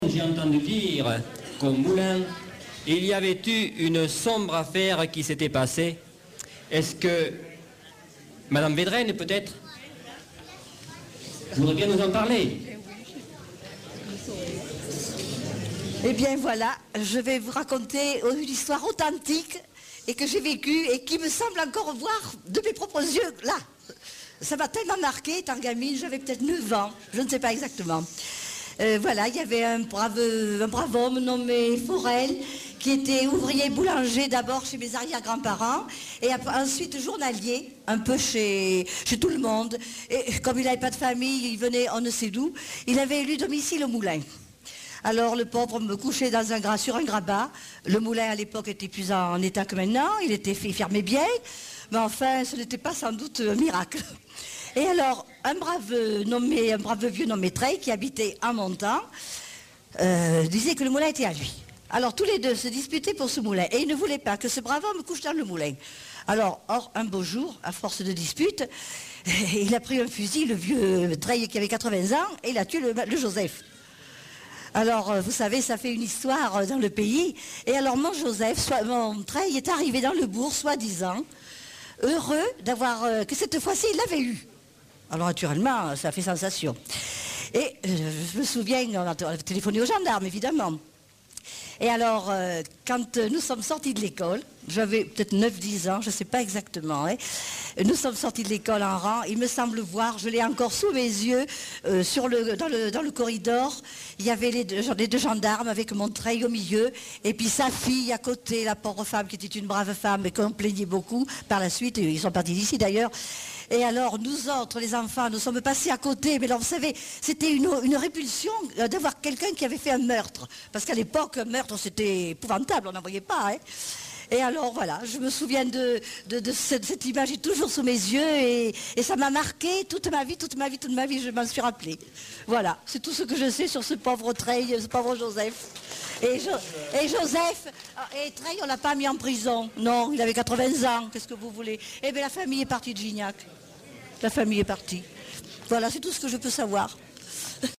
J'ai entendu dire qu'au moulin, il y avait eu une sombre affaire qui s'était passée. Est-ce que Madame Védrenne, peut-être, voudrait bien nous en parler? Eh bien voilà, je vais vous raconter une histoire authentique et que j'ai vécue et qui me semble encore voir de mes propres yeux là. Ça m'a tellement marqué, étant gamine, j'avais peut-être 9 ans, je ne sais pas exactement. Voilà, il y avait un brave homme nommé Forel qui était ouvrier boulanger d'abord chez mes arrière-grands-parents et ensuite journalier, un peu chez tout le monde. Et comme il n'avait pas de famille, il venait on ne sait d'où, il avait élu domicile au moulin. Alors le pauvre me couchait sur un grabat. Le moulin à l'époque était plus en état que maintenant, il fermait bien, mais enfin ce n'était pas sans doute un miracle. Et alors un brave vieux nommé Trey qui habitait à Montant disait que le moulin était à lui. Alors tous les deux se disputaient pour ce moulin et il ne voulait pas que ce brave homme couche dans le moulin. Alors un beau jour, à force de dispute, il a pris un fusil, le vieux Trey qui avait 80 ans, et il a tué le Joseph. Alors, vous savez, ça fait une histoire dans le pays. Et alors, mon Trey est arrivé dans le bourg, soi-disant, heureux d'avoir que cette fois-ci, il l'avait eu. Alors, naturellement, ça a fait sensation. Et je me souviens, on a téléphoné aux gendarmes, évidemment. Et alors, quand nous sommes sortis de l'école, j'avais peut-être 9-10 ans, je ne sais pas exactement, hein, nous sommes sortis de l'école en rang, il me semble voir, je l'ai encore sous mes yeux, dans le corridor, il y avait les deux gendarmes avec mon Trey au milieu, et puis sa fille à côté, la pauvre femme qui était une brave femme, et qu'on plaignait beaucoup par la suite, ils sont partis d'ici d'ailleurs. Et alors, nous autres, les enfants, nous sommes passés à côté. Mais là, vous savez, c'était une répulsion d'avoir quelqu'un qui avait fait un meurtre. Parce qu'à l'époque, un meurtre, c'était épouvantable, on n'en voyait pas. Hein. Et alors, voilà, je me souviens de cette image est toujours sous mes yeux. Et ça m'a marqué toute ma vie, je m'en suis rappelée. Voilà, c'est tout ce que je sais sur ce pauvre Trey, ce pauvre Joseph. Et Joseph, et Trey, on ne l'a pas mis en prison. Non, il avait 80 ans, qu'est-ce que vous voulez? Eh bien, la famille est partie de Gignac. La famille est partie. Voilà, c'est tout ce que je peux savoir.